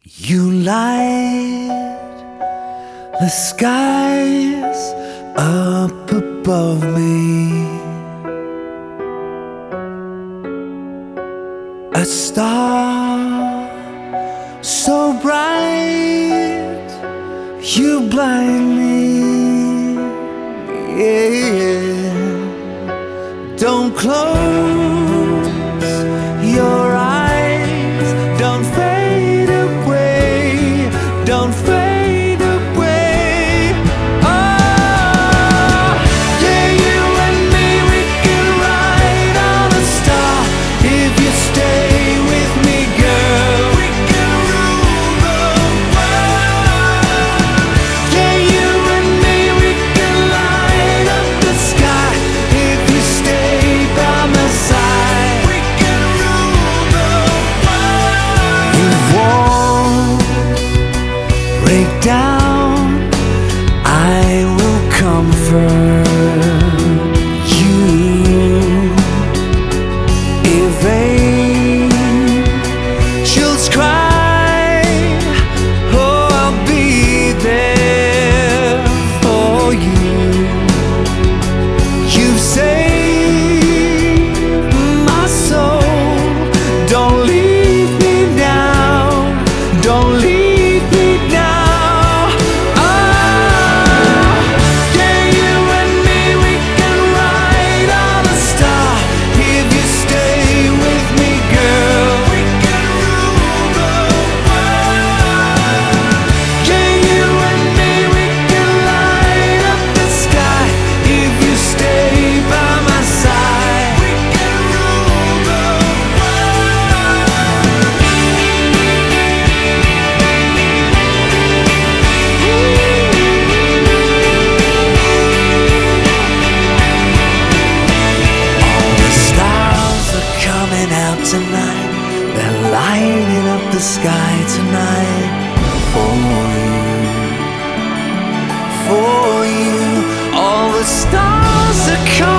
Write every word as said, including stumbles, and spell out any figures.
You light the skies up above me, a star so bright you blind me. Yeah. Don't close your eyes, don't fade away, don't fade away. Oh, yeah, you and me, we can ride on a star. If you stay with me, girl, we can rule the world. Yeah, you and me, we can light up the sky. If you stay by my side, we can rule the world. You won't break down, I will comfort you. If angels cry, oh, I'll be there for you. You've saved my soul, don't leave me now, don't leave me now. Oh, yeah, you and me, we can ride on a star. If you stay with me, girl, we can rule the world. Yeah, you and me, we can light up the sky. If you stay by my side, we can rule the All the stars are coming out tonight, they're lighting up the sky tonight for you, for you. All the stars are coming